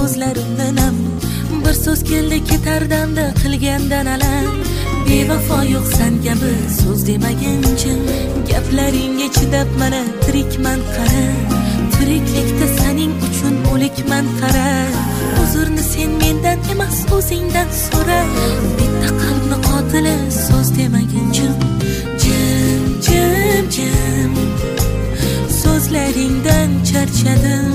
ko'zlarimdan bir so'z keldi ketardamda qilgandan alam. Bevafo yo'q sen kabi so'z demaguncha, gaplaringga chidab mana tirikman qara. Tiriklikda sening uchun o'likman qara. Uzrni sen mendan emas o'zingdan so'ra. Bitta qalbni qotili so'z demaguncha, jim jim jim so'zlaringdan charchadim.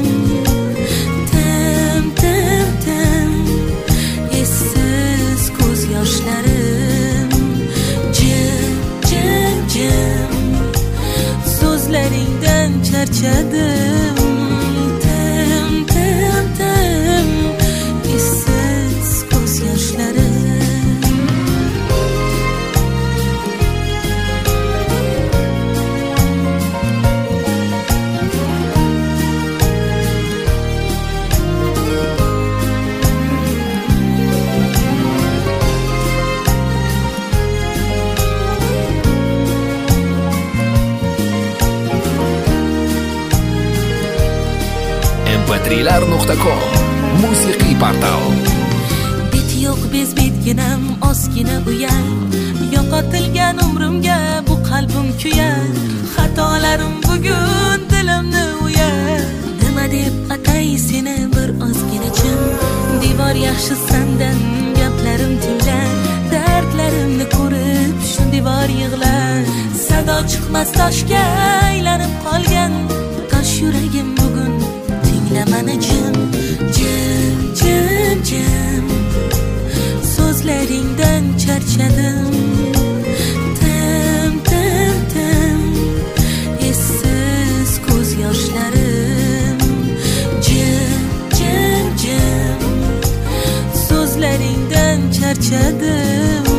Tim tim tim essiz ko'z yoshlarim. Jim jim jim so'zlaringdan charchadim. Tim tim tim essiz ko'z yoshlarim. mp3lar.com musiqiy portal. Bit yo'q bezbetginam ozgina uyal. Yo'qotilgan umrimga bu qalbim kuyar. Xatolarim bugun dilimni uyar. Nima deb atay seni bir ozgina chin. Devor yaxshi sandan gaplarim tinglar. Dardlarimni ko'rib shu devor yig'lar. Sado chiqmas toshga aylanib qolgan. Tosh yuragim bugun tinglamani jim. Jim jim jim so'zlaringdan charchadim. Tim tim tim essiz ko'z yoshlarim. Jim jim jim so'zlaringdan charchadim.